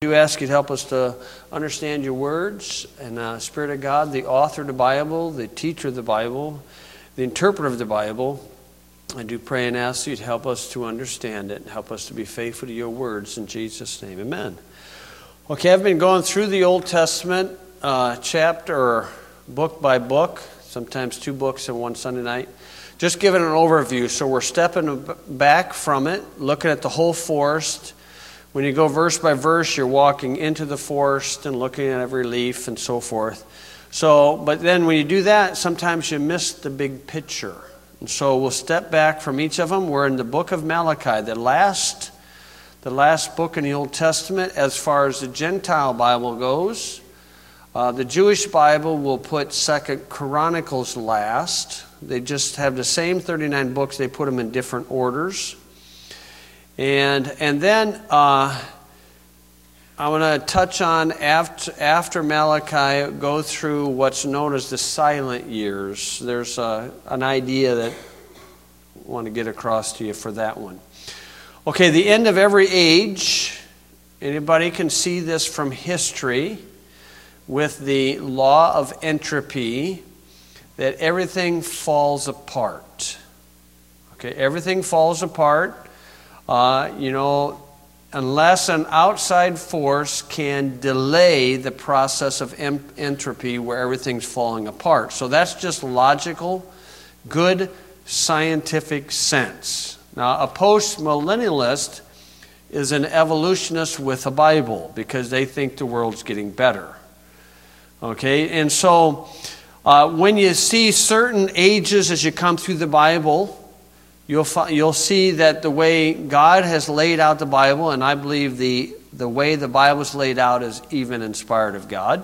You ask you to help us to understand your words, and Spirit of God, the author of the Bible, the teacher of the Bible, the interpreter of the Bible, I do pray and ask you to help us to understand it and help us to be faithful to your words in Jesus' name. Amen. Okay, I've been going through the Old Testament chapter or book by book, sometimes two books in one Sunday night, just giving an overview. So we're stepping back from it, looking at the whole forest. When you go verse by verse, you're walking into the forest and looking at every leaf and so forth. But then when you do that, sometimes you miss the big picture. And so we'll step back from each of them. We're in the book of Malachi, the last book in the Old Testament as far as the Gentile Bible goes. The Jewish Bible will put 2 Chronicles last. They just have the same 39 books. They put them in different orders. And then I want to touch on, after Malachi, go through what's known as the silent years. There's an idea that I want to get across to you for that one. Okay, the end of every age. Anybody can see this from history with the law of entropy, that everything falls apart. Okay, everything falls apart. Unless an outside force can delay the process of entropy where everything's falling apart. So that's just logical, good scientific sense. Now, a post-millennialist is an evolutionist with a Bible because they think the world's getting better. Okay, and so when you see certain ages as you come through the Bible, you'll see that the way God has laid out the Bible, and I believe the way the Bible is laid out is even inspired of God,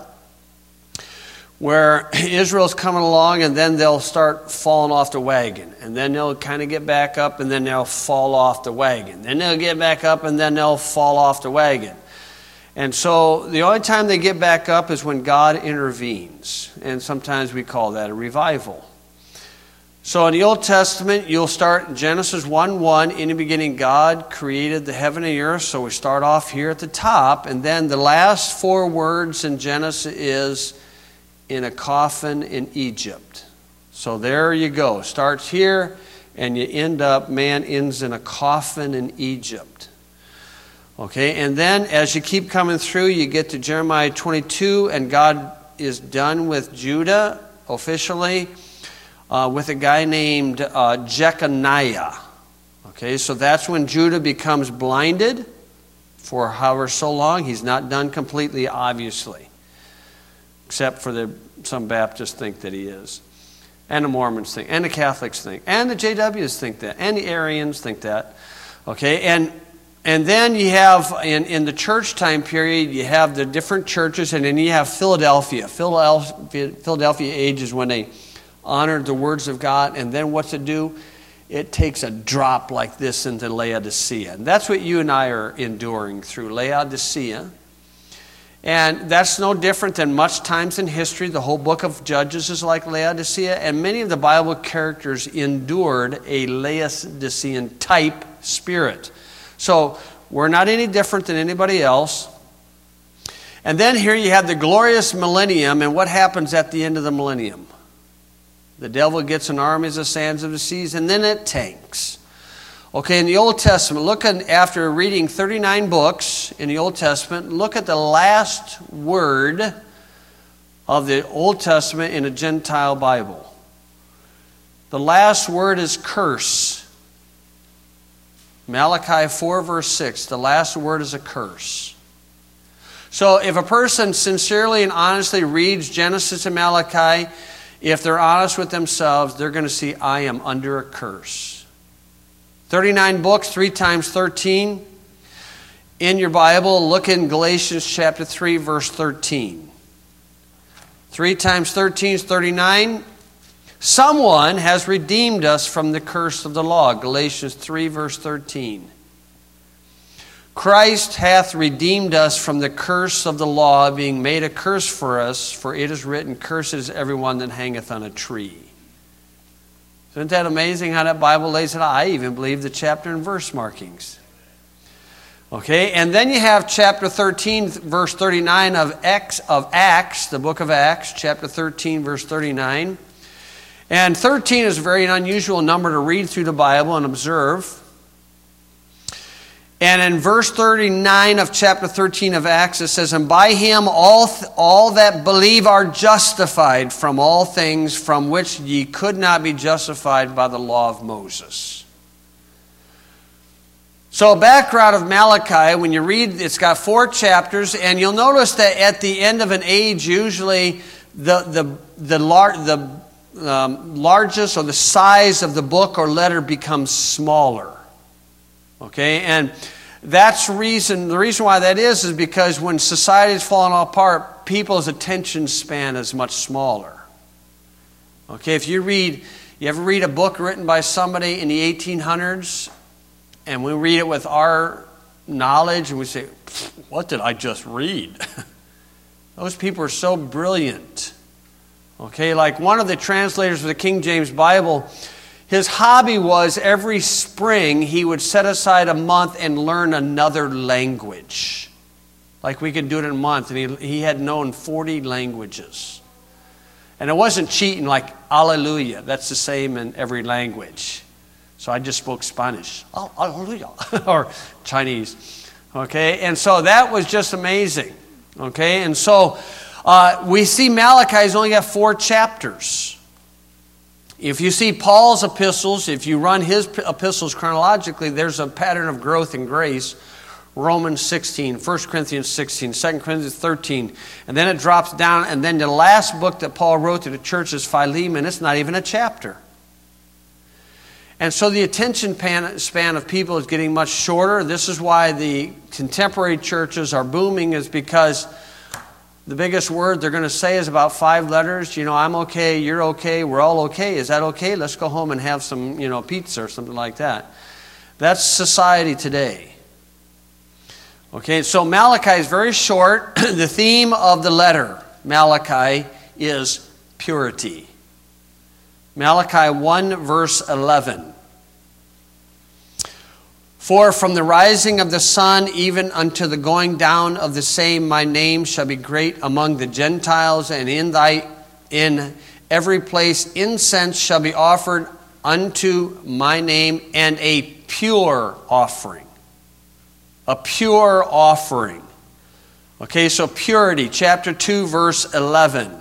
where Israel's coming along and then they'll start falling off the wagon, and then they'll kind of get back up and then they'll fall off the wagon. Then they'll get back up and then they'll fall off the wagon. And so the only time they get back up is when God intervenes, and sometimes we call that a revival. So in the Old Testament, you'll start Genesis 1:1. In the beginning, God created the heaven and the earth. So we start off here at the top. And then the last four words in Genesis is, in a coffin in Egypt. So there you go. Starts here, and you end up, man ends in a coffin in Egypt. Okay, and then as you keep coming through, you get to Jeremiah 22, and God is done with Judah officially. With a guy named Jeconiah. Okay, so that's when Judah becomes blinded for however so long. He's not done completely, obviously, except for some Baptists think that he is, and the Mormons think, and the Catholics think, and the JWs think that, and the Arians think that. Okay, and then you have, in the church time period, you have the different churches, and then you have Philadelphia. Philadelphia age is when they honored the words of God, and then what's it do? It takes a drop like this into Laodicea. And that's what you and I are enduring through, Laodicea. And that's no different than much times in history. The whole book of Judges is like Laodicea, and many of the Bible characters endured a Laodicean type spirit. So we're not any different than anybody else. And then here you have the glorious millennium, and what happens at the end of the millennium? The devil gets an army as the sands of the seas, and then it tanks. Okay, in the Old Testament, after reading 39 books in the Old Testament, look at the last word of the Old Testament in a Gentile Bible. The last word is curse. Malachi 4 verse 6, the last word is a curse. So if a person sincerely and honestly reads Genesis and Malachi, if they're honest with themselves, they're going to see, I am under a curse. 39 books, 3 times 13. In your Bible, look in Galatians chapter 3, verse 13. 3 times 13 is 39. Someone has redeemed us from the curse of the law. Galatians 3, verse 13. Christ hath redeemed us from the curse of the law, being made a curse for us, for it is written, cursed is everyone that hangeth on a tree. Isn't that amazing how that Bible lays it out? I even believe the chapter and verse markings. Okay, and then you have chapter 13, verse 39 of Acts, the book of Acts, chapter 13, verse 39. And 13 is a very unusual number to read through the Bible and observe. And in verse 39 of chapter 13 of Acts, it says, "And by him all that believe are justified from all things from which ye could not be justified by the law of Moses." So, background of Malachi, when you read, it's got 4 chapters, and you'll notice that at the end of an age, usually the largest or the size of the book or letter becomes smaller. Okay, and the reason why that is because when society is falling apart, people's attention span is much smaller. Okay, if you ever read a book written by somebody in the 1800s, and we read it with our knowledge, and we say, "What did I just read?" Those people are so brilliant. Okay, like one of the translators of the King James Bible, his hobby was every spring he would set aside a month and learn another language. Like we could do it in a month, and he had known 40 languages. And it wasn't cheating like "Alleluia." That's the same in every language. So I just spoke Spanish, "Oh, Alleluia," or Chinese. Okay, and so that was just amazing. Okay, and so we see Malachi's only got 4 chapters. If you see Paul's epistles, if you run his epistles chronologically, there's a pattern of growth in grace. Romans 16, 1 Corinthians 16, 2 Corinthians 13. And then it drops down, and then the last book that Paul wrote to the church is Philemon. It's not even a chapter. And so the attention span of people is getting much shorter. This is why the contemporary churches are booming, is because the biggest word they're going to say is about 5 letters. I'm okay, you're okay, we're all okay. Is that okay? Let's go home and have some, pizza or something like that. That's society today. Okay, so Malachi is very short. The theme of the letter, Malachi, is purity. Malachi 1, verse 11. "For from the rising of the sun even unto the going down of the same, my name shall be great among the Gentiles, and in every place incense shall be offered unto my name, and a pure offering." A pure offering. Okay, so purity, chapter 2, verse 11.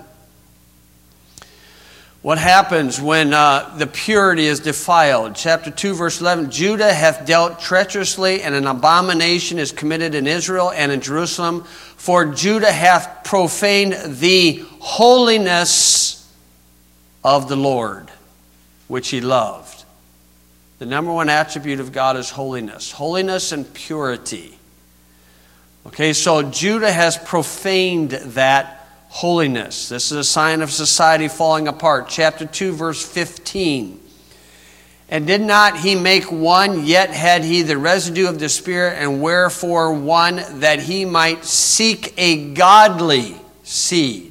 What happens when the purity is defiled? Chapter 2, verse 11. "Judah hath dealt treacherously, and an abomination is committed in Israel and in Jerusalem. For Judah hath profaned the holiness of the Lord, which he loved." The number one attribute of God is holiness. Holiness and purity. Okay, so Judah has profaned that holiness. This is a sign of society falling apart. Chapter 2, verse 15. "And did not he make one, yet had he the residue of the Spirit, and wherefore one, that he might seek a godly seed."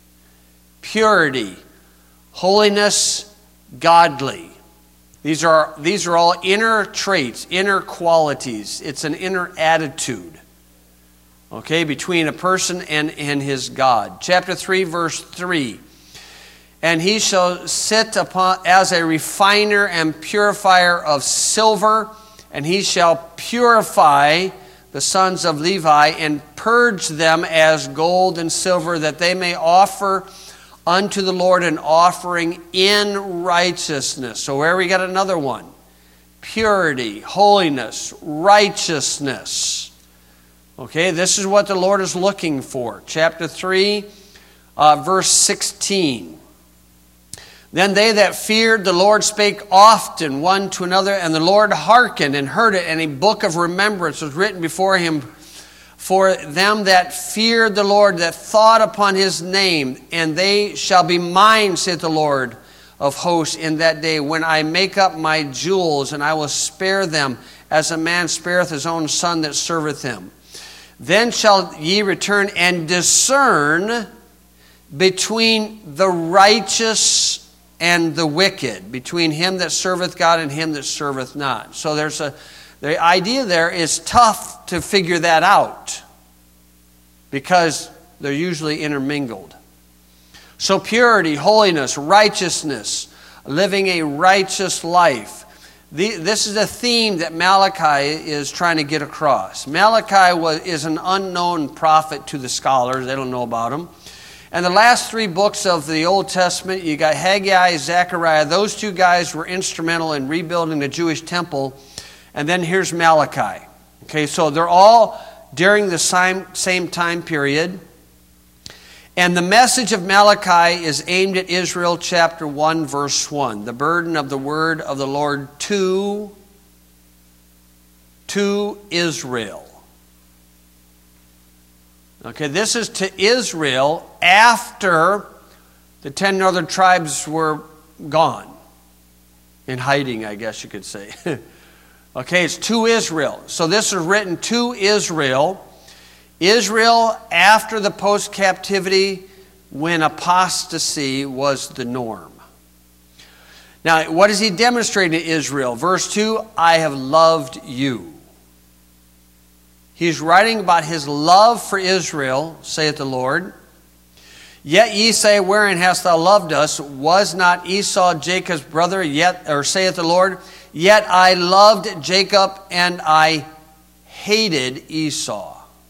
Purity, holiness, godly. These are all inner traits, inner qualities. It's an inner attitude. Okay, between a person and his God. Chapter 3, verse 3. "And he shall sit upon as a refiner and purifier of silver, and he shall purify the sons of Levi, and purge them as gold and silver, that they may offer unto the Lord an offering in righteousness." So where we got another one. Purity, holiness, righteousness. Okay, this is what the Lord is looking for. Chapter 3, verse 16. "Then they that feared the Lord spake often one to another, and the Lord hearkened and heard it, and a book of remembrance was written before him for them that feared the Lord, that thought upon his name. And they shall be mine, saith the Lord of hosts, in that day, when I make up my jewels, and I will spare them, as a man spareth his own son that serveth him. Then shall ye return and discern between the righteous and the wicked, between him that serveth God and him that serveth not." So there's the idea there is tough to figure that out because they're usually intermingled. So purity, holiness, righteousness, living a righteous life. This is a theme that Malachi is trying to get across. Malachi is an unknown prophet to the scholars. They don't know about him. And the last three books of the Old Testament, you got Haggai, Zechariah. Those two guys were instrumental in rebuilding the Jewish temple. And then here's Malachi. Okay, so they're all during the same time period. And the message of Malachi is aimed at Israel, chapter 1, verse 1. The burden of the word of the Lord to Israel. Okay, this is to Israel after the 10 northern tribes were gone. In hiding, I guess you could say. Okay, it's to Israel. So this is written to Israel. Israel after the post-captivity, when apostasy was the norm. Now, what is he demonstrating to Israel? Verse 2, I have loved you. He's writing about his love for Israel, saith the Lord. Yet ye say, wherein hast thou loved us? Was not Esau Jacob's brother? Yet, or saith the Lord, yet I loved Jacob and I hated Esau.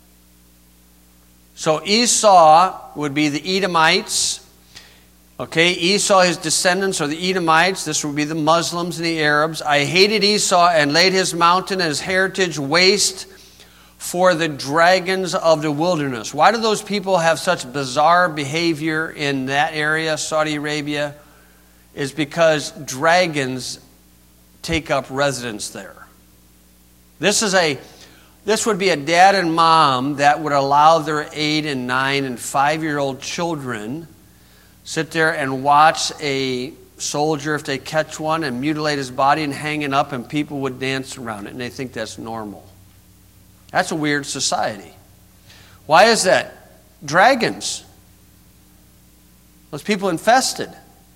So Esau would be the Edomites. Okay, Esau, his descendants are the Edomites. This would be the Muslims and the Arabs. I hated Esau and laid his mountain and his heritage waste for the dragons of the wilderness. Why do those people have such bizarre behavior in that area, Saudi Arabia? Is because dragons take up residence there. This would be a dad and mom that would allow their 8 and 9 and 5-year-old children sit there and watch a soldier, if they catch one, and mutilate his body and hang it up, and people would dance around it, and they think that's normal. That's a weird society. Why is that? Dragons. Those people infested.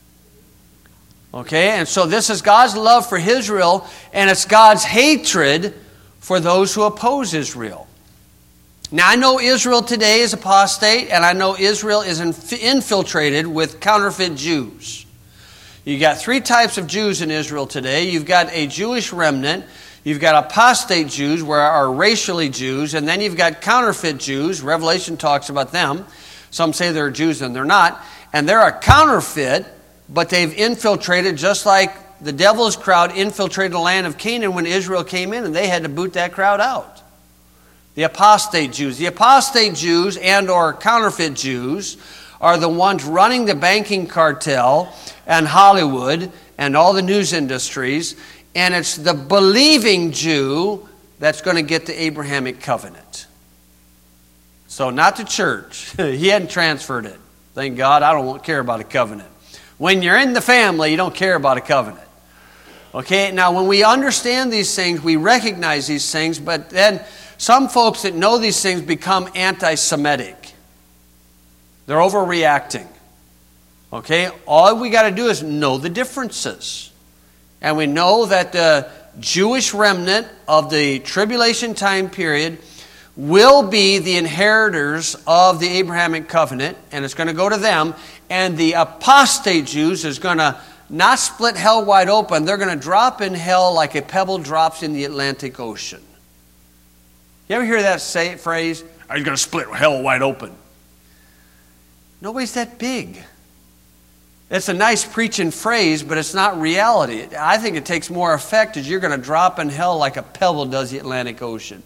Okay, and so this is God's love for Israel, and it's God's hatred for those who oppose Israel. Now, I know Israel today is apostate, and I know Israel is infiltrated with counterfeit Jews. You've got 3 types of Jews in Israel today. You've got a Jewish remnant, you've got apostate Jews, where are racially Jews, and then you've got counterfeit Jews. Revelation talks about them. Some say they're Jews and they're not. And they're a counterfeit, but they've infiltrated just like the devil's crowd infiltrated the land of Canaan when Israel came in, and they had to boot that crowd out. The apostate Jews. The apostate Jews and or counterfeit Jews are the ones running the banking cartel and Hollywood and all the news industries, and it's the believing Jew that's going to get the Abrahamic covenant. So not the church. He hadn't transferred it. Thank God, I don't care about a covenant. When you're in the family, you don't care about a covenant. Okay, now when we understand these things, we recognize these things, but then some folks that know these things become anti-Semitic. They're overreacting. Okay, all we got to do is know the differences. And we know that the Jewish remnant of the tribulation time period will be the inheritors of the Abrahamic covenant, and it's going to go to them. And the apostate Jews is going to not split hell wide open. They're going to drop in hell like a pebble drops in the Atlantic Ocean. You ever hear that phrase? Are you going to split hell wide open? Nobody's that big. It's a nice preaching phrase, but it's not reality. I think it takes more effect as you're going to drop in hell like a pebble does the Atlantic Ocean.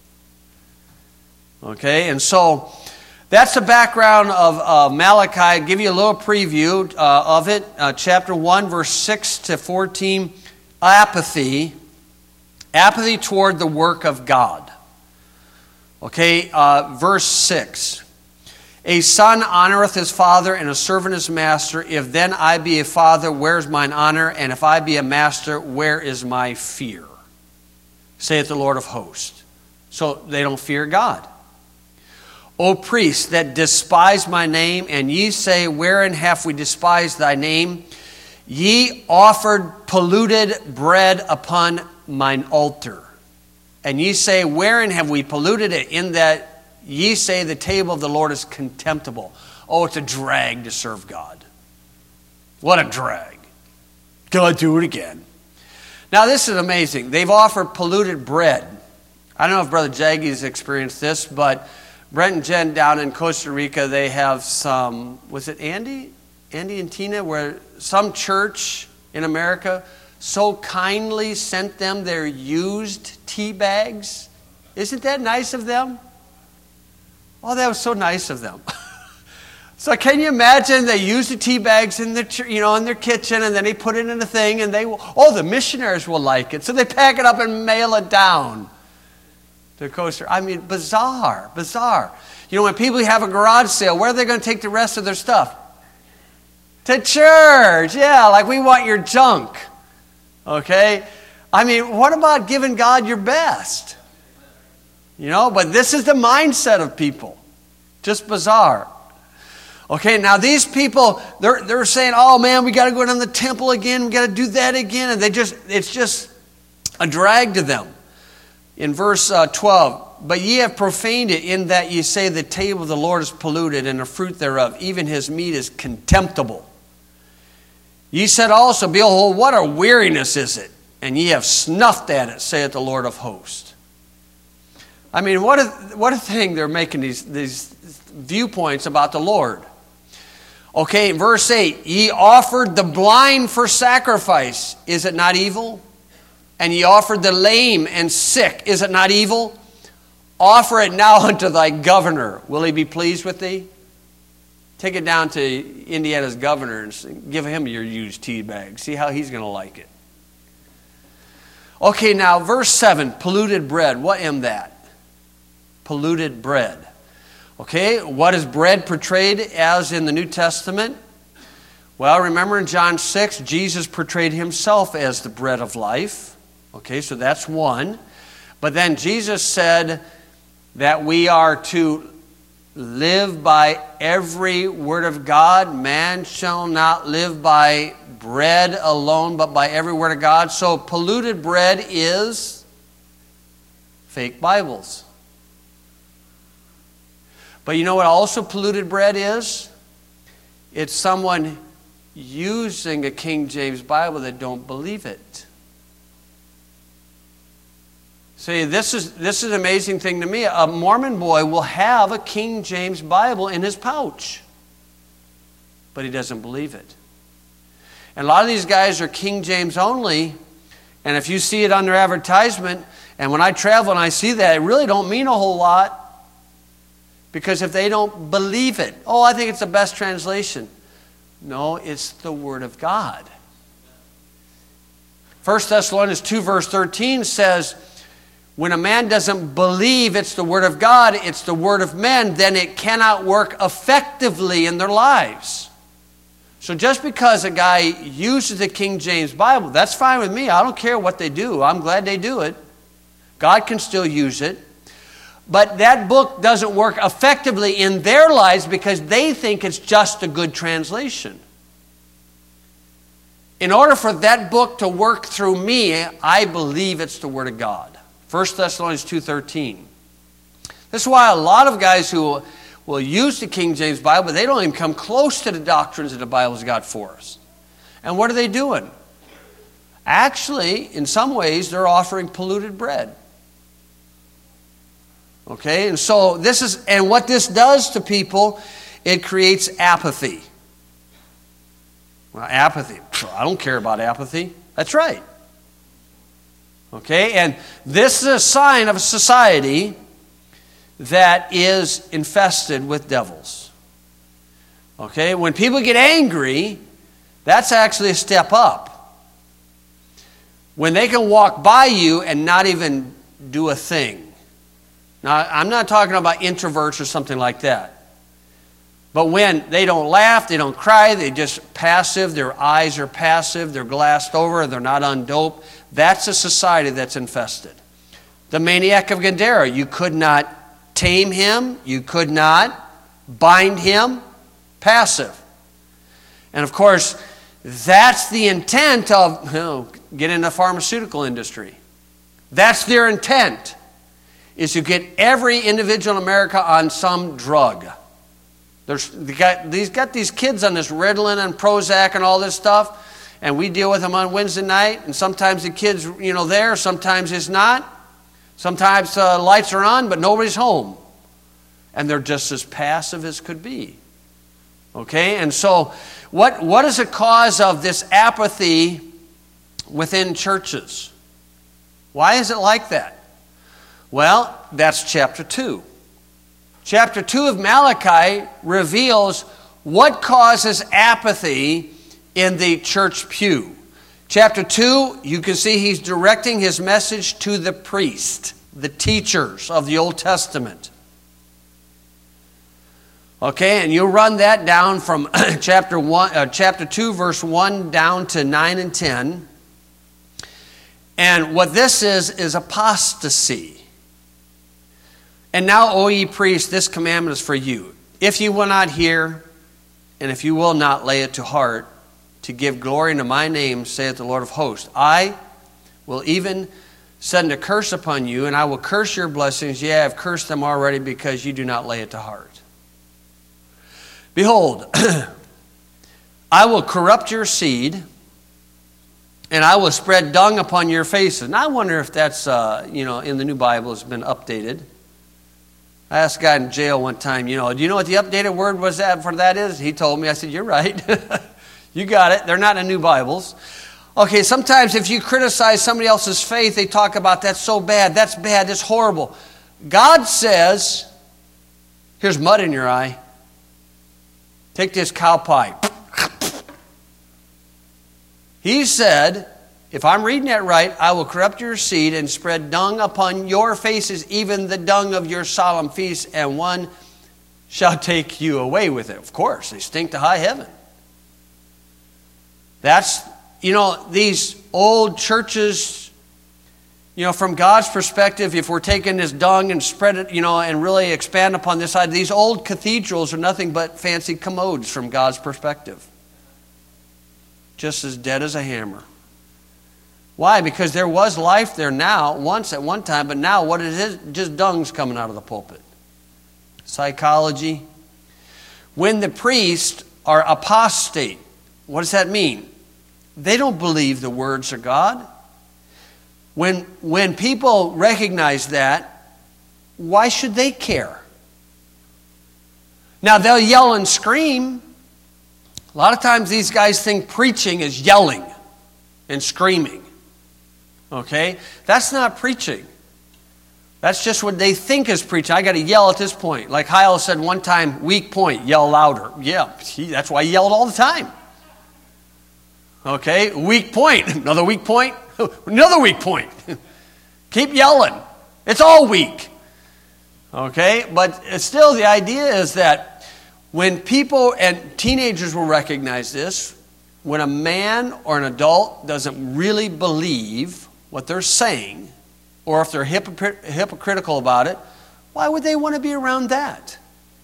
Okay, and so that's the background of Malachi. I'll give you a little preview of it. Chapter 1, verse 6 to 14. Apathy. Apathy toward the work of God. Okay, verse 6. A son honoreth his father, and a servant his master. If then I be a father, where is mine honor? And if I be a master, where is my fear? Saith the Lord of hosts. So they don't fear God. O priests that despise my name, and ye say, wherein have we despised thy name? Ye offered polluted bread upon mine altar. And ye say, wherein have we polluted it? In that ye say the table of the Lord is contemptible. Oh, it's a drag to serve God. What a drag. God, do it again. Now, this is amazing. They've offered polluted bread. I don't know if Brother Jaggy's experienced this, but Brent and Jen down in Costa Rica, they have some, was it Andy and Tina, where some church in America so kindly sent them their used tea bags. Isn't that nice of them? Oh, that was so nice of them. So can you imagine they use the tea bags in their, in their kitchen, and then they put it in a thing, and the missionaries will like it. So they pack it up and mail it down to Costa. I mean, bizarre. When people have a garage sale, where are they going to take the rest of their stuff? To church. Yeah, like we want your junk. Okay? I mean, what about giving God your best? But this is the mindset of people. Just bizarre. Okay, now these people, they're saying, oh man, we got to go down to the temple again, we got to do that again, and it's just a drag to them. In verse 12, but ye have profaned it in that ye say the table of the Lord is polluted, and the fruit thereof, even his meat is contemptible. Ye said also, behold, what a weariness is it, and ye have snuffed at it, saith the Lord of hosts. I mean, what a thing they're making these viewpoints about the Lord. Okay, verse 8, ye offered the blind for sacrifice. Is it not evil? And ye offered the lame and sick. Is it not evil? Offer it now unto thy governor. Will he be pleased with thee? Take it down to Indiana's governor and give him your used tea bag. See how he's going to like it. Okay, now verse 7, polluted bread. What am that? Polluted bread. Okay, what is bread portrayed as in the New Testament? Well, remember in John 6, Jesus portrayed himself as the bread of life. Okay, so that's one. But then Jesus said that we are to live by every word of God. Man shall not live by bread alone, but by every word of God. So polluted bread is fake Bibles. But you know what also polluted bread is? It's someone using a King James Bible that don't believe it. See, this is an amazing thing to me. A Mormon boy will have a King James Bible in his pouch, but he doesn't believe it. And a lot of these guys are King James only, and if you see it on their advertisement, and when I travel and I see that, it really don't mean a whole lot. Because if they don't believe it, I think it's the best translation. No, it's the Word of God. 1 Thessalonians 2 verse 13 says, when a man doesn't believe it's the Word of God, it's the Word of men, then it cannot work effectively in their lives. So just because a guy uses the King James Bible, that's fine with me. I don't care what they do. I'm glad they do it. God can still use it. But that book doesn't work effectively in their lives because they think it's just a good translation. In order for that book to work through me, I believe it's the Word of God. 1 Thessalonians 2:13. This is why a lot of guys who will use the King James Bible, they don't even come close to the doctrines that the Bible's got for us. And what are they doing? Actually, in some ways, they're offering polluted bread. Okay, and so what this does to people, it creates apathy. Well, apathy. I don't care about apathy. That's right. Okay, and this is a sign of a society that is infested with devils. Okay, when people get angry, that's actually a step up. When they can walk by you and not even do a thing. Now, I'm not talking about introverts or something like that. But when they don't laugh, they don't cry, they're just passive, their eyes are passive, they're glassed over, they're not undoped, that's a society that's infested. The maniac of Gadara, you could not tame him, you could not bind him, passive. And of course, that's the intent of get in the pharmaceutical industry. That's their intent, is to get every individual in America on some drug. They got these kids on this Ritalin and Prozac and all this stuff, and we deal with them on Wednesday night, and sometimes the kid's, there, sometimes it's not. Sometimes lights are on, but nobody's home. And they're just as passive as could be. Okay, and so what is the cause of this apathy within churches? Why is it like that? Well, that's chapter 2. Chapter 2 of Malachi reveals what causes apathy in the church pew. Chapter 2, you can see he's directing his message to the priest, the teachers of the Old Testament. Okay, and you'll run that down from chapter 2, verse 1 down to 9 and 10. And what this is apostasy. And now, O ye priests, this commandment is for you. If you will not hear, and if you will not lay it to heart, to give glory unto my name, saith the Lord of hosts, I will even send a curse upon you, and I will curse your blessings. Yea, I have cursed them already, because you do not lay it to heart. Behold, I will corrupt your seed, and I will spread dung upon your faces. Now, I wonder if that's, in the New Bible has been updated. I asked a guy in jail one time, do you know what the updated word was for that is? He told me. I said, you're right. You got it. They're not in New Bibles. Okay, sometimes if you criticize somebody else's faith, they talk about that's so bad, that's horrible. God says, here's mud in your eye. Take this cow pie. He said, if I'm reading that right, I will corrupt your seed and spread dung upon your faces, even the dung of your solemn feasts, and one shall take you away with it. Of course, they stink to high heaven. That's, these old churches, from God's perspective, if we're taking this dung and spread it, and really expand upon this side, these old cathedrals are nothing but fancy commodes from God's perspective. Just as dead as a hammer. Why? Because there was life there now, once at one time, but now what it is, just dung's coming out of the pulpit. Psychology. When the priests are apostate, what does that mean? They don't believe the words of God. When people recognize that, why should they care? Now they'll yell and scream. A lot of times these guys think preaching is yelling and screaming. Okay? That's not preaching. That's just what they think is preaching. I got to yell at this point. Like Heil said one time, weak point, yell louder. Yeah, that's why he yelled all the time. Okay? Weak point. Another weak point. Another weak point. Keep yelling. It's all weak. Okay? But still, the idea is that when people, and teenagers will recognize this, when a man or an adult doesn't really believe what they're saying, or if they're hypocritical about it, why would they want to be around that?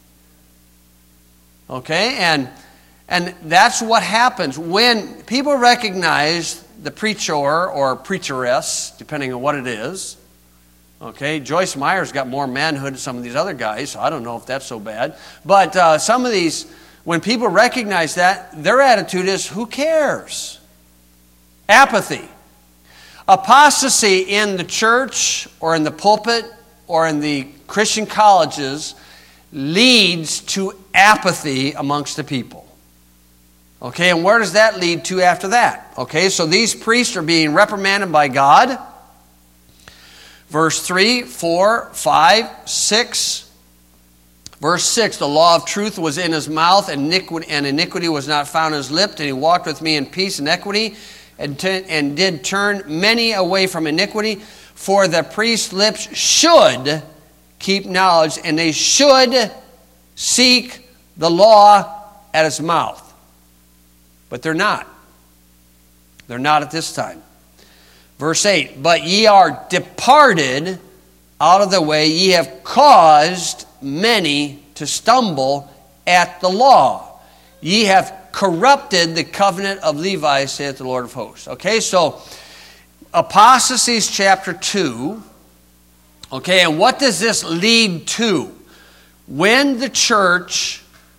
Okay? And that's what happens. When people recognize the preacher or preacheress, depending on what it is, okay, Joyce Meyer's got more manhood than some of these other guys, so I don't know if that's so bad. But some of these, when people recognize that, their attitude is, who cares? Apathy. Apostasy in the church or in the pulpit or in the Christian colleges leads to apathy amongst the people. Okay, and where does that lead to after that? Okay, so these priests are being reprimanded by God. Verse 3, 4, 5, 6. Verse 6, the law of truth was in his mouth, and iniquity was not found in his lips, and he walked with me in peace and equity, and did turn many away from iniquity. For the priest's lips should keep knowledge, and they should seek the law at his mouth. But they're not. They're not at this time. Verse 8, but ye are departed out of the way, ye have caused many to stumble at the law. Ye have corrupted the covenant of Levi, saith the Lord of hosts. Okay, so apostasy is chapter 2. Okay, and what does this lead to? When the church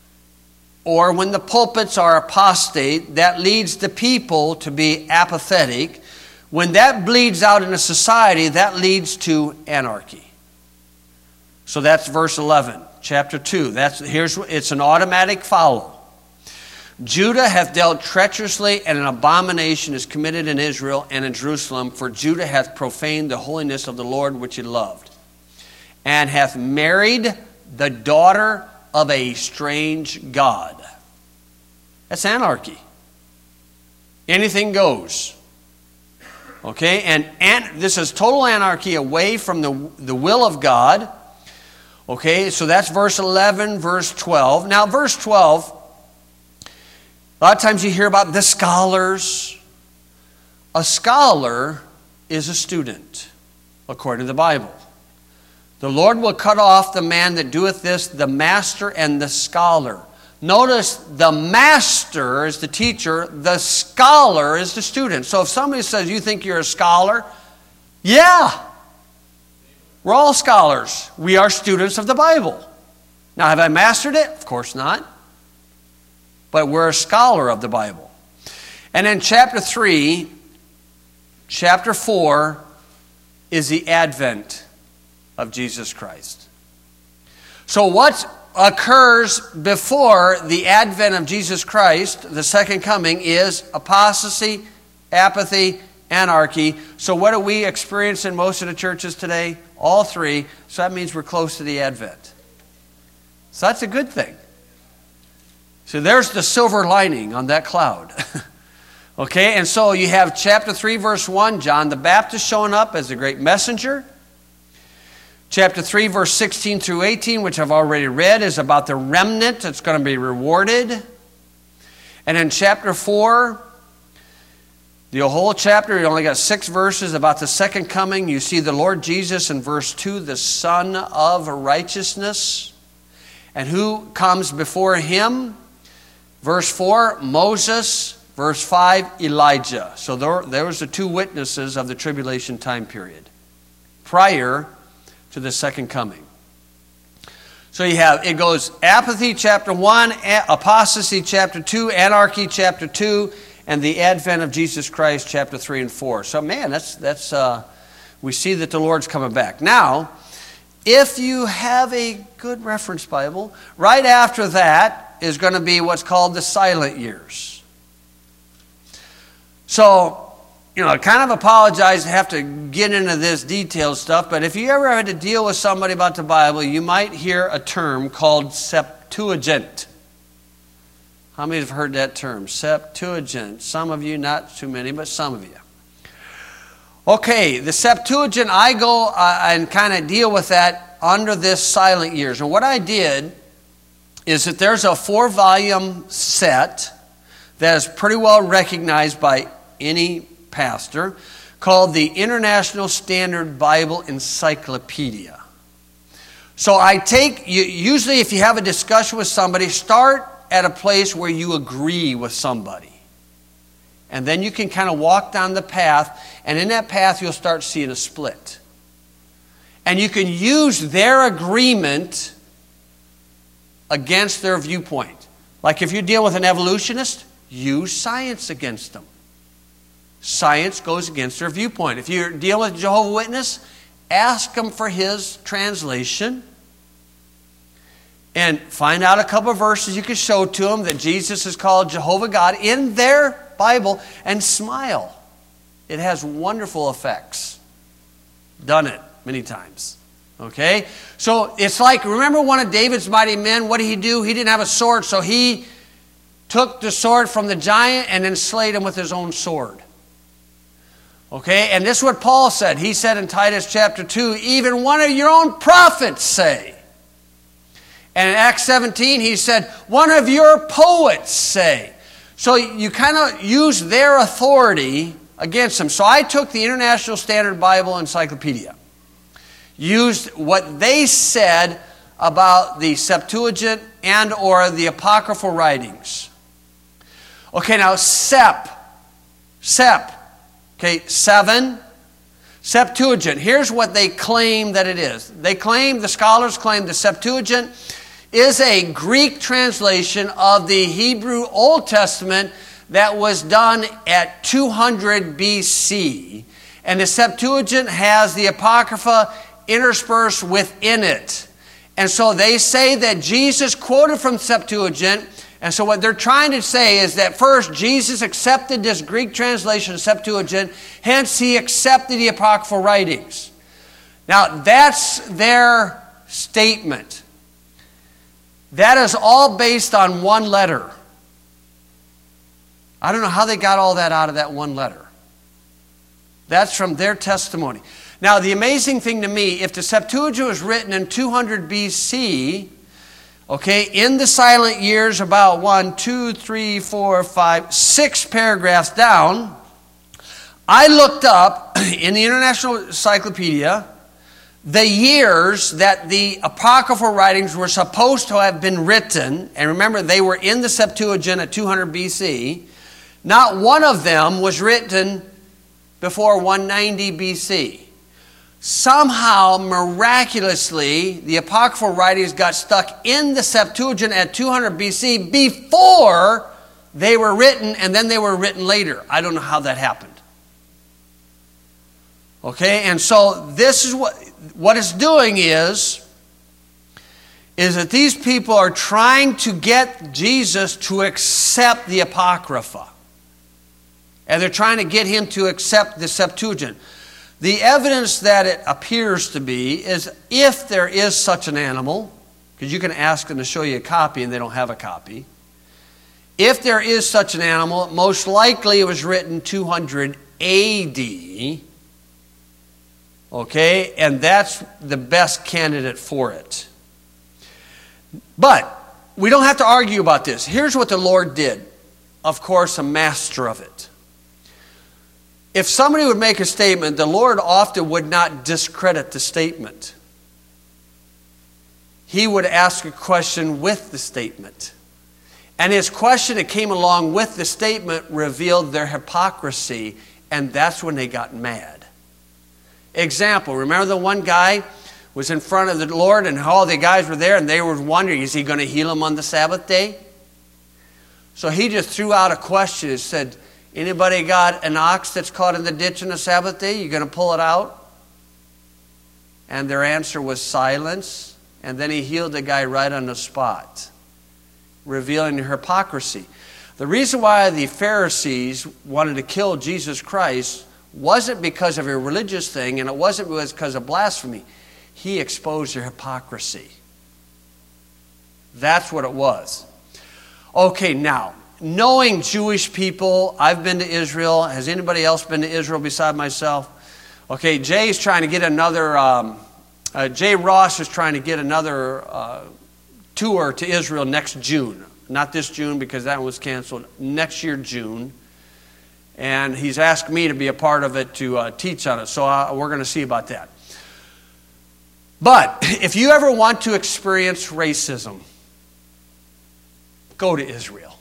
or when the pulpits are apostate, that leads the people to be apathetic. When that bleeds out in a society, that leads to anarchy. So that's verse 11, chapter 2. It's an automatic follow. Judah hath dealt treacherously, and an abomination is committed in Israel and in Jerusalem, for Judah hath profaned the holiness of the Lord which he loved, and hath married the daughter of a strange god. That's anarchy. Anything goes. Okay, and this is total anarchy away from the will of God. Okay, so that's verse 11, verse 12. Now, verse 12, a lot of times you hear about the scholars. A scholar is a student, according to the Bible. The Lord will cut off the man that doeth this, the master and the scholar. Notice the master is the teacher, the scholar is the student. So if somebody says, you think you're a scholar? Yeah. We're all scholars. We are students of the Bible. Now, have I mastered it? Of course not. But we're a scholar of the Bible. And then chapter 3, chapter 4 is the advent of Jesus Christ. So what occurs before the advent of Jesus Christ, the second coming, is apostasy, apathy, anarchy. So what do we experience in most of the churches today? All three. So that means we're close to the advent. So that's a good thing. So there's the silver lining on that cloud. Okay, and so you have chapter 3, verse 1, John the Baptist showing up as a great messenger. Chapter 3, verse 16 through 18, which I've already read, is about the remnant that's going to be rewarded. And in chapter 4, the whole chapter, you only got 6 verses about the second coming. You see the Lord Jesus in verse 2, the Son of Righteousness. And who comes before him? Verse 4, Moses. Verse 5, Elijah. So there was the 2 witnesses of the tribulation time period prior to the second coming. So it goes apathy chapter 1, apostasy chapter 2, anarchy chapter 2, and the advent of Jesus Christ chapter 3 and 4. So man, that's we see that the Lord's coming back. Now, if you have a good reference Bible, right after that is going to be what's called the silent years. So, I kind of apologize to have to get into this detailed stuff, but if you ever had to deal with somebody about the Bible, you might hear a term called Septuagint. How many have heard that term? Septuagint. Some of you, not too many, but some of you. Okay, the Septuagint, I go and kind of deal with that under this silent years. And what I did is that there's a 4-volume set that is pretty well recognized by any pastor called the International Standard Bible Encyclopedia. So usually if you have a discussion with somebody, start at a place where you agree with somebody. And then you can kind of walk down the path, and in that path you'll start seeing a split. And you can use their agreement against their viewpoint. Like if you deal with an evolutionist, use science against them. Science goes against their viewpoint. If you're dealing with a Jehovah's Witness, ask them for his translation and find out a couple of verses you can show to them that Jesus is called Jehovah God in their Bible, and smile. It has wonderful effects. Done it many times. Okay? So it's like, remember one of David's mighty men, what did he do? He didn't have a sword, so he took the sword from the giant and then slayed him with his own sword. Okay? And this is what Paul said. He said in Titus chapter 2, even one of your own prophets say. And in Acts 17, he said, one of your poets say. So you kind of use their authority against them. So I took the International Standard Bible Encyclopedia, used what they said about the Septuagint and or the apocryphal writings. Okay, now Sep. Okay, 7, Septuagint, here's what they claim that it is. The scholars claim the Septuagint is a Greek translation of the Hebrew Old Testament that was done at 200 BC. And the Septuagint has the Apocrypha interspersed within it. And so they say that Jesus quoted from Septuagint. And so what they're trying to say is that first, Jesus accepted this Greek translation, Septuagint, hence he accepted the apocryphal writings. Now, that's their statement. That is all based on one letter. I don't know how they got all that out of that one letter. That's from their testimony. Now, the amazing thing to me, if the Septuagint was written in 200 BC, okay, in the silent years, about 6 paragraphs down, I looked up in the International Encyclopedia the years that the apocryphal writings were supposed to have been written. And remember, they were in the Septuagint at 200 BC. Not one of them was written before 190 BC. Somehow, miraculously, the apocryphal writings got stuck in the Septuagint at 200 BC before they were written, and then they were written later. I don't know how that happened. Okay, and so this is what it's doing is that these people are trying to get Jesus to accept the Apocrypha. And they're trying to get him to accept the Septuagint. The evidence that it appears to be is if there is such an animal, because you can ask them to show you a copy and they don't have a copy. If there is such an animal, most likely it was written 200 AD. Okay, and that's the best candidate for it. But we don't have to argue about this. Here's what the Lord did. Of course, a master of it. If somebody would make a statement, the Lord often would not discredit the statement. He would ask a question with the statement. And his question that came along with the statement revealed their hypocrisy, and that's when they got mad. Example, remember the one guy was in front of the Lord and all the guys were there and they were wondering, is he going to heal him on the Sabbath day? So he just threw out a question and said, anybody got an ox that's caught in the ditch on the Sabbath day? You going to pull it out? And their answer was silence. And then he healed the guy right on the spot, revealing their hypocrisy. The reason why the Pharisees wanted to kill Jesus Christ wasn't because of a religious thing, and it wasn't because of blasphemy. He exposed their hypocrisy. That's what it was. Okay, now, knowing Jewish people, I've been to Israel. Has anybody else been to Israel beside myself? Okay, Jay's trying to get another, Jay Ross is trying to get another tour to Israel next June. Not this June because that one was canceled. Next year, June. And he's asked me to be a part of it to teach on it. So we're going to see about that. But if you ever want to experience racism, go to Israel.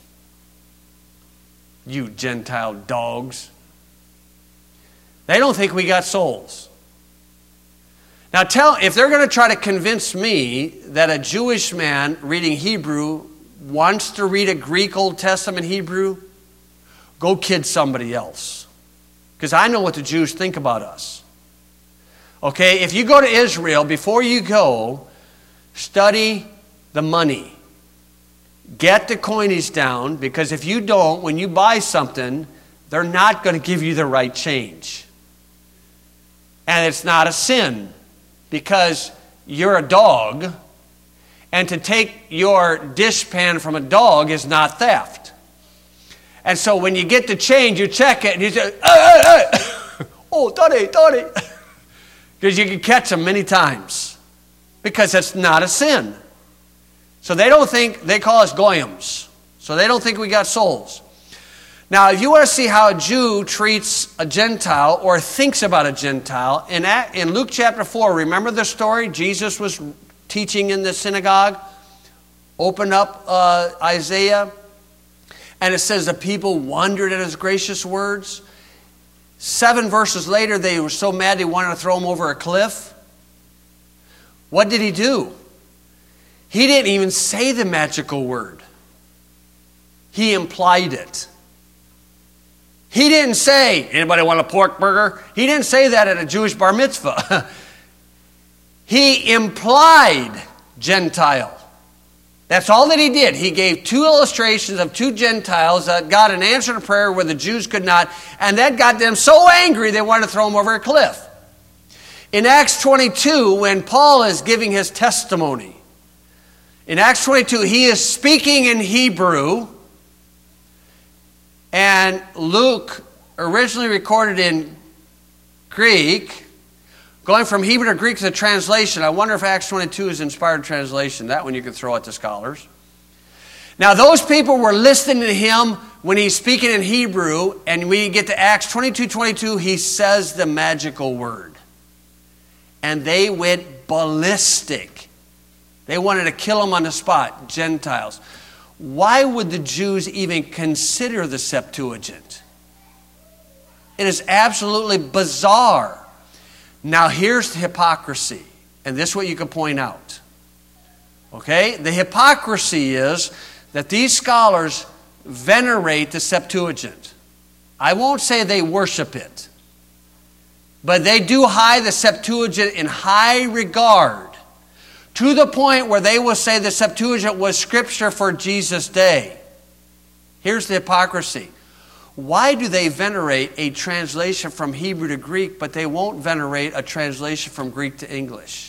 You Gentile dogs. They don't think we got souls. Now if they're going to try to convince me that a Jewish man reading Hebrew wants to read a Greek Old Testament Hebrew, go kid somebody else. Because I know what the Jews think about us. Okay, if you go to Israel, before you go, study the money. Get the coinage down, because if you don't, when you buy something, they're not going to give you the right change. And it's not a sin, because you're a dog, and to take your dishpan from a dog is not theft. And so when you get the change, you check it, and you say, hey. Oh, Tony. Because you can catch them many times. Because it's not a sin. So they call us goyim. So they don't think we got souls. Now, if you want to see how a Jew treats a Gentile or thinks about a Gentile, in Luke chapter 4, remember the story? Jesus was teaching in the synagogue, opened up Isaiah, and it says the people wondered at his gracious words. 7 verses later, they were so mad they wanted to throw him over a cliff. What did he do? He didn't even say the magical word. He implied it. He didn't say, anybody want a pork burger? He didn't say that at a Jewish bar mitzvah. He implied Gentile. That's all that he did. He gave 2 illustrations of 2 Gentiles that got an answer to prayer where the Jews could not, and that got them so angry they wanted to throw him over a cliff. In Acts 22, when Paul is giving his testimony, in Acts 22, he is speaking in Hebrew, and Luke originally recorded in Greek. Going from Hebrew to Greek is a translation. I wonder if Acts 22 is inspired translation. That one you can throw at the scholars. Now those people were listening to him when he's speaking in Hebrew, and we get to Acts 22:22, he says the magical word. And they went ballistic. They wanted to kill him on the spot, Gentiles. Why would the Jews even consider the Septuagint? It is absolutely bizarre. Now here's the hypocrisy, and this is what you can point out. Okay? The hypocrisy is that these scholars venerate the Septuagint. I won't say they worship it, but they do high the Septuagint in high regard, to the point where they will say the Septuagint was scripture for Jesus' day. Here's the hypocrisy. Why do they venerate a translation from Hebrew to Greek, but they won't venerate a translation from Greek to English?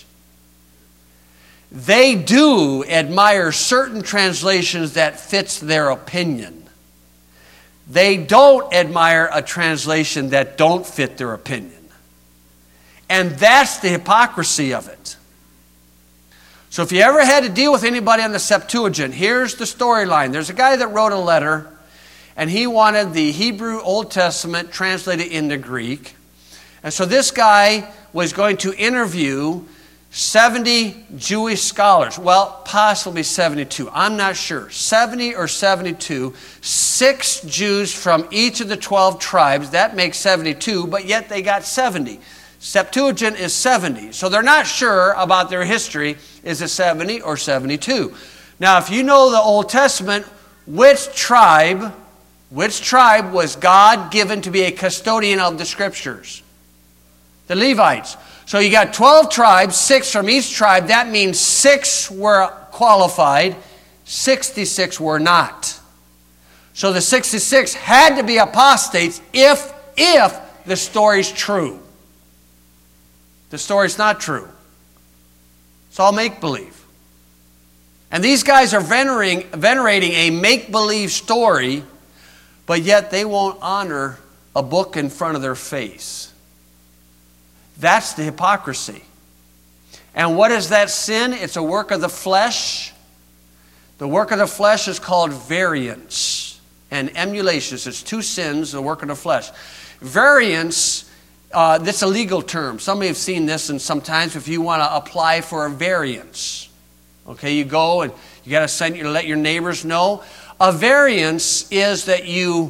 They do admire certain translations that fits their opinion. They don't admire a translation that don't fit their opinion. And that's the hypocrisy of it. So if you ever had to deal with anybody on the Septuagint, here's the storyline. There's a guy that wrote a letter, and he wanted the Hebrew Old Testament translated into Greek. And so this guy was going to interview 70 Jewish scholars. Well, possibly 72. I'm not sure. 70 or 72. 6 Jews from each of the 12 tribes. That makes 72, but yet they got 70. Septuagint is 70. So they're not sure about their history. Is it 70 or 72? Now, if you know the Old Testament, which tribe was God given to be a custodian of the Scriptures? The Levites. So you got 12 tribes, 6 from each tribe. That means 6 were qualified, 66 were not. So the 66 had to be apostates if the story's true. The story's not true. It's all make-believe. And these guys are venerating a make-believe story, but yet they won't honor a book in front of their face. That's the hypocrisy. And what is that sin? It's a work of the flesh. The work of the flesh is called variance and emulations. It's 2 sins, the work of the flesh. Variance, that's a legal term. Some of you have seen this, and sometimes if you want to apply for a variance, okay, you go and you got to let your neighbors know. A variance is that you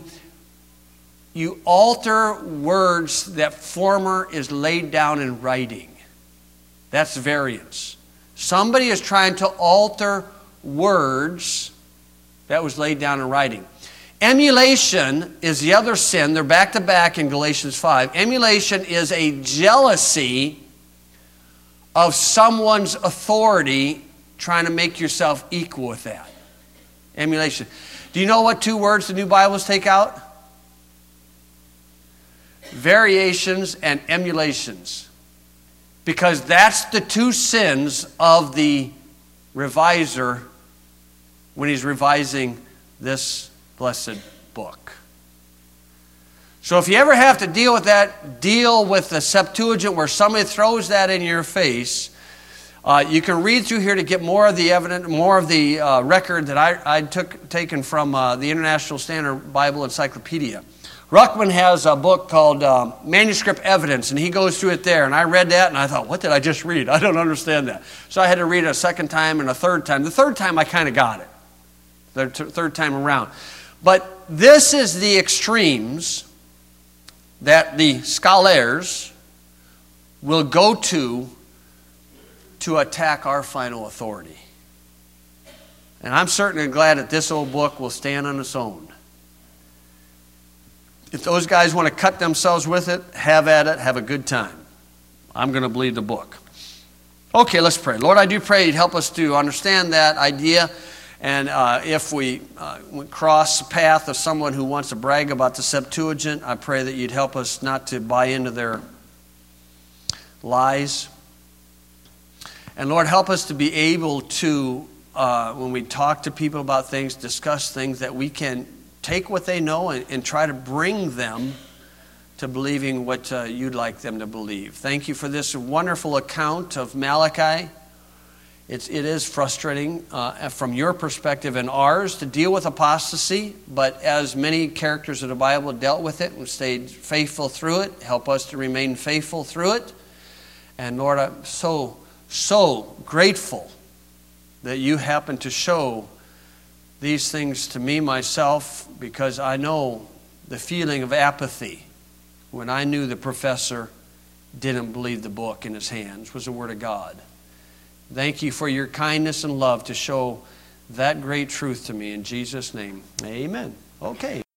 alter words that former is laid down in writing. That's variance. Somebody is trying to alter words that was laid down in writing. Emulation is the other sin. They're back to back in Galatians 5. Emulation is a jealousy of someone's authority, trying to make yourself equal with that. Emulation. Do you know what 2 words the New Bibles take out? Variations and emulations. Because that's the 2 sins of the reviser when he's revising this blessed book. So if you ever have to deal with that, deal with the Septuagint where somebody throws that in your face. You can read through here to get more of the evidence, more of the record that I taken from the International Standard Bible Encyclopedia. Ruckman has a book called Manuscript Evidence, and he goes through it there. And I read that, and I thought, what did I just read? I don't understand that. So I had to read it a second time and a third time. The third time, I kind of got it. The third time around. But this is the extremes that the scholars will go to attack our final authority. And I'm certainly glad that this old book will stand on its own. If those guys want to cut themselves with it, have at it, have a good time. I'm going to believe the book. Okay, let's pray. Lord, I do pray you'd help us to understand that idea. And if we cross the path of someone who wants to brag about the Septuagint, I pray that you'd help us not to buy into their lies. And Lord, help us to be able to, when we talk to people about things, discuss things, that we can take what they know and try to bring them to believing what you'd like them to believe. Thank you for this wonderful account of Malachi. It is frustrating from your perspective and ours to deal with apostasy, but as many characters of the Bible dealt with it and stayed faithful through it, help us to remain faithful through it. And Lord, I'm so grateful that you happen to show these things to me myself, because I know the feeling of apathy when I knew the professor didn't believe the book in his hands was the Word of God. Thank you for your kindness and love to show that great truth to me. In Jesus' name, amen. Okay.